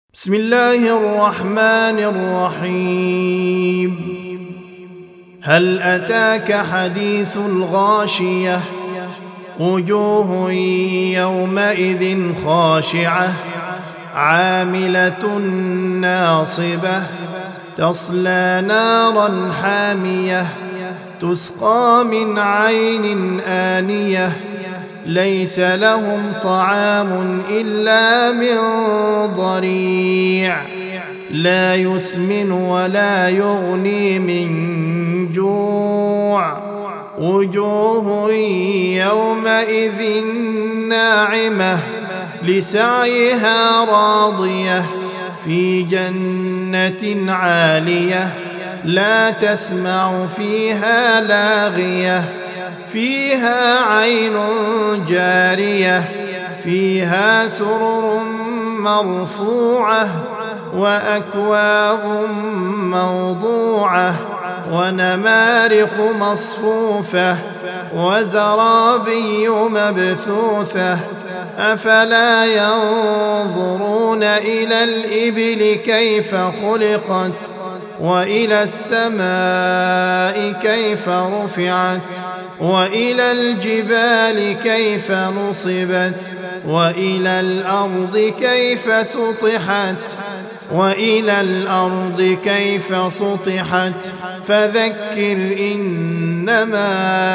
بسم الله الرحمن الرحيم. هل أتاك حديث الغاشية؟ وجوه يومئذ خاشعة عاملة ناصبة تصلى نارا حامية تسقى من عين آنية ليس لهم طعام إلا من ضريع لا يسمن ولا يغني من جوع وجوه يومئذ ناعمة لسعيها راضية في جنة عالية لا تسمع فيها لاغية فيها عين جارية فيها سرر مرفوعة وأكواب موضوعة ونمارق مصفوفة وزرابي مبثوثة أفلا ينظرون إلى الإبل كيف خلقت وإلى السماء كيف رفعت وإلى الجبال كيف نصبت وإلى الأرض كيف سطحت وإلى الأرض كيف سطحت فذكر إنما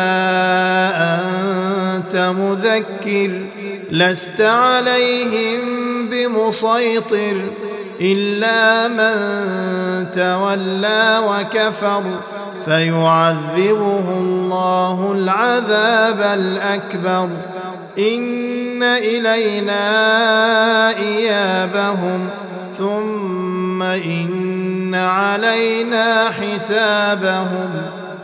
أنت مذكر لست عليهم بمسيطر إلا من تولى وكفر فيعذبه الله العذاب الأكبر إن إلينا إيابهم ثم إن علينا حسابهم